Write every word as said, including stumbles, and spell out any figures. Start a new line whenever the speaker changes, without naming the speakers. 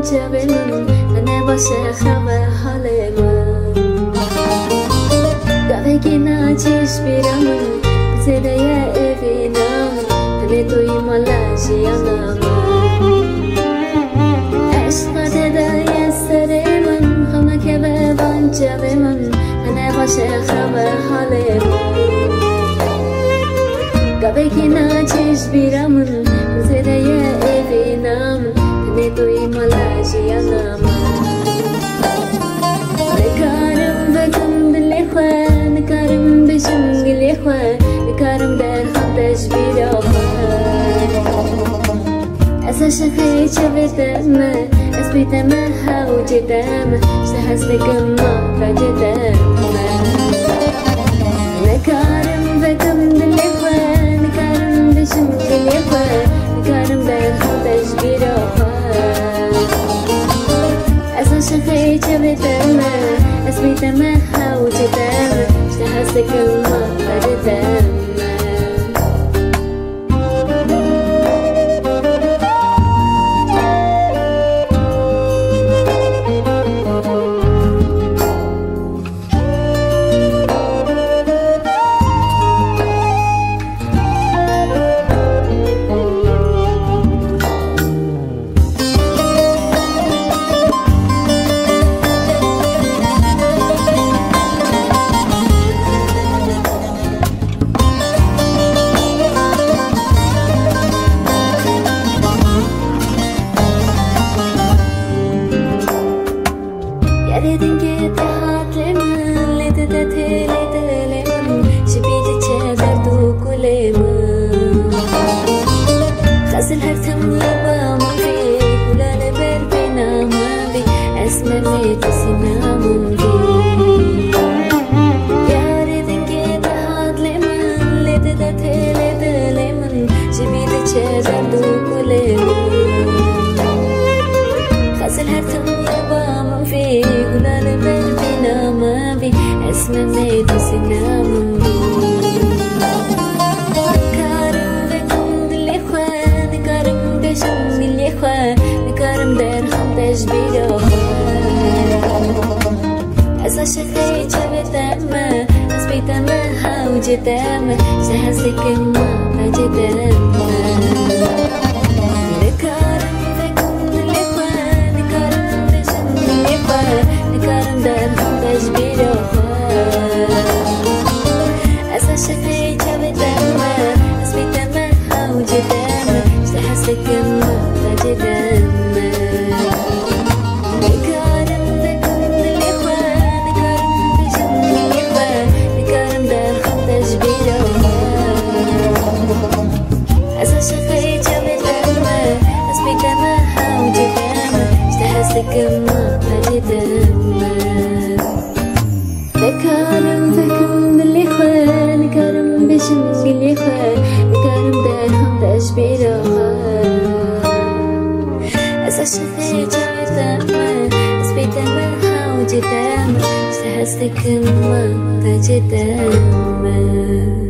جبلم أنا باشه خواه حالم قوی ناچیش بیرمن بزده یا اوینم هنه توی مالاشیانم عشق دده یا سر من همه که به بان جبلم أنا باشه خواه حالم قوی ناچیش بیرمن بزده یا اوینم هنه توی مالاشیانم نکارم بکم دلی خواه نکارم بشم گلی خواه نکارم در خودش بیرا خواه از عشقی چه بیتم از بیتم هاو جدم شته هستگم ما را جدم نکارم بکم دلی خواه نکارم بشم گلی خواه نکارم در خودش بیرا خواه از عشقی چه بیتم از بیتم هاو جدم شته هستگم ما را جدم Yaredin ki tahatlemen lede de tele telemen şibidi çeder dukulemen Khazil her tamlaba mafi kulale berbina mavi esme meti sinamun bi Yaredin ki tahatlemen lede de tele telemen şibidi çeder dukulemen Khazil her tamlaba mafi kulale berbina mavi esme meti sinamun bi نکارم در خودش بیرا از عشقی چه بیتم از بیتم هاو جدم شته هستگم ما را جدم نکارم بکم دلی خواه نکارم بشم دلی خواه نکارم در خودش بیرا از عشقی چه بیتم از بیتم هاو جدم شته هستگم ما را جدم نکارم بکم دلی خواه نکارم بشم دلی خواه نکارم در خودش بیرا از عشقی چه بیتم از بیتم هاو جدم شته هستگم ما را جدم نکارم بکم دلی خواه نکارم بشم گلی خواه نکارم در خودش بیرا از عشقی چه بیتم از بیتم هاو جدم شته هستگم ما را جدم